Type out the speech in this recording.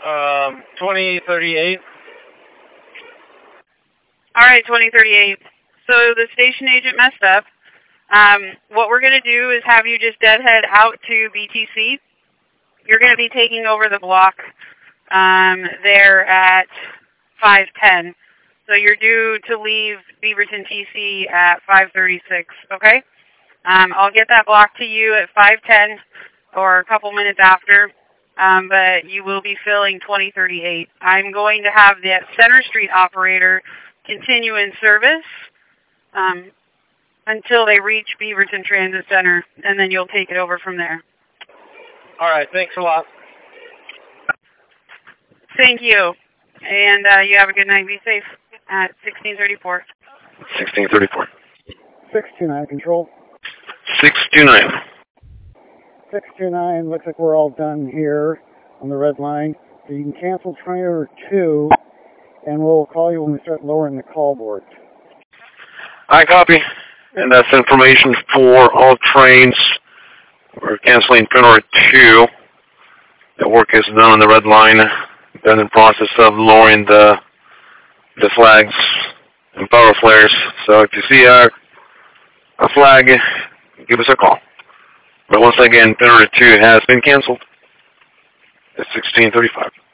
2038. All right, 2038. So the station agent messed up. What we're going to do is have you just deadhead out to BTC. You're going to be taking over the block there at 5:10. So you're due to leave Beaverton TC at 5:36, okay? I'll get that block to you at 5:10 or a couple minutes after, but you will be filling 2038. I'm going to have the Center Street operator continue in service until they reach Beaverton Transit Center, and then you'll take it over from there. All right, thanks a lot. Thank you. And you have a good night. Be safe at 1634. 1634. 629, control. 629. 629, looks like we're all done here on the red line. So you can cancel train number 2, and we'll call you when we start lowering the call board. I copy. And that's information for all trains. We're canceling train number 2. The work is done on the red line. Been in the process of lowering the flags and power flares. So if you see a flag, give us a call. But once again, train number 2 has been canceled. It's 1635.